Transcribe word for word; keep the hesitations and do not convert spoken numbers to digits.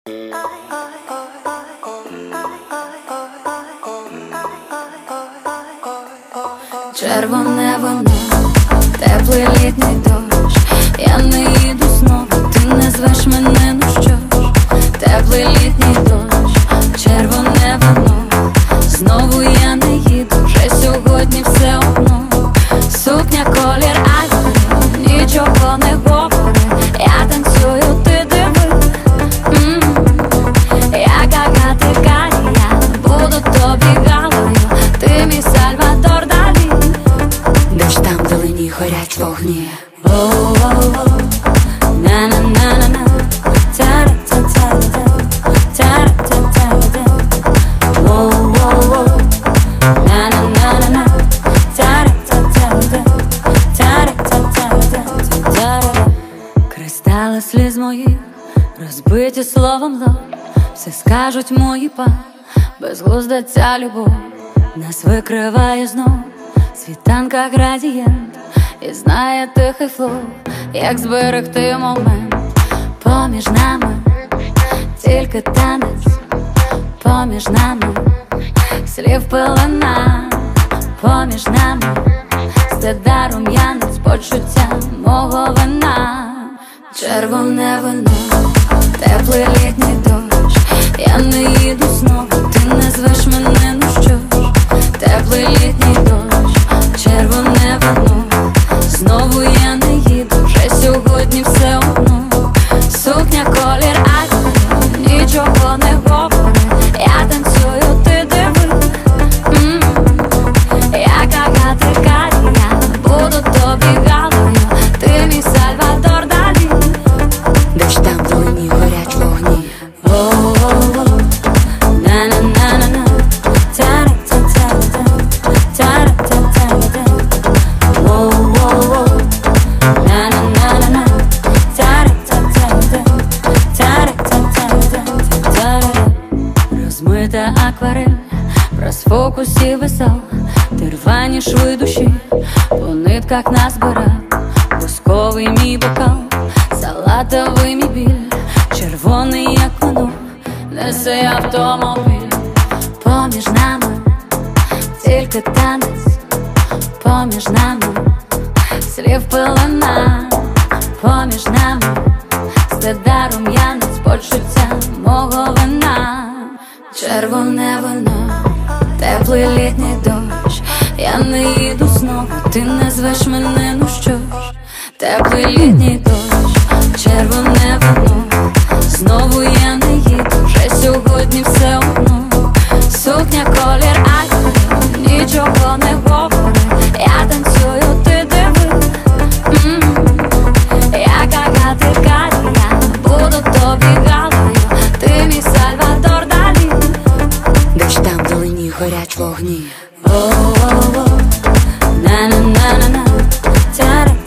Червоне вино, теплий літній дощ. Я не їду знову, ти не звеш мене, ну що ж. Теплий літній дощ, червоне вино. Знову я не їду, вже сьогодні все одно. Сукня, колір, акварель, нічого не говори. Я танцюю, ти диви. Яка така я, буду тобі галою. Ти мій Сальвадор Далі. Дощ там вдалині горять вогні. О-о-о, на-на-на-на-на, тара-та-та-та, тара-та-та-та. О-о-о, на-на-на-на-на, тара-та-та-та, тара-та-та-та. Кристали сліз моїх, розбиті словом лоб. Все скажуть мої па, безглузда ця любов. Нас викриває знов світанка градієнт. І знає тихий флоу, як зберегти момент. Поміж нами тільки танець, поміж нами слів пилина, поміж нами стида рум'янець, почуття мого вина. Червоне вино, теплий літній дощ. Я не їду знову, ти не звеш мене, ну що ж. Теплий літній дощ, червоне вино. Знову я не їду, вже сьогодні все одно. Сукня, колір, акварель, нічого не говори. Я танцюю, ти диви. Яка така я, буду тобі галою. Ти мій Сальвадор Далі. Дощ там вдалині горять вогні. О-о-о, на-на-на-на-на, тара-та-та-та, тара-та-та-та. О-о-о, на-на-на-на-на, тара-та-та-та, тара-та-та-та. Розмита акварель, розфокусі весел. Ти рвані шви душі, по нитках назбирав. Бусковий мій бокал, салатовий мій біль. Червоний, як воно, несе автомобіль. Поміж нами тільки танець, поміж нами слів пилина, поміж нами стида рум'янець, почуття мого вина. Червоне вино, теплий літній дощ. Я не їду знову, ти не звеш мене, ну що ж. Теплий літній дощ, червоне вино. Знову я не їду, вже сьогодні все одно. Сукня, колір, акварель, нічого не говори. Я танцюю, ти диви. Яка така я, буду тобі галою. Ти мій Сальвадор Далі. Дощ там вдалині горять вогні. О-о-о, на-на-на-на-на, тара.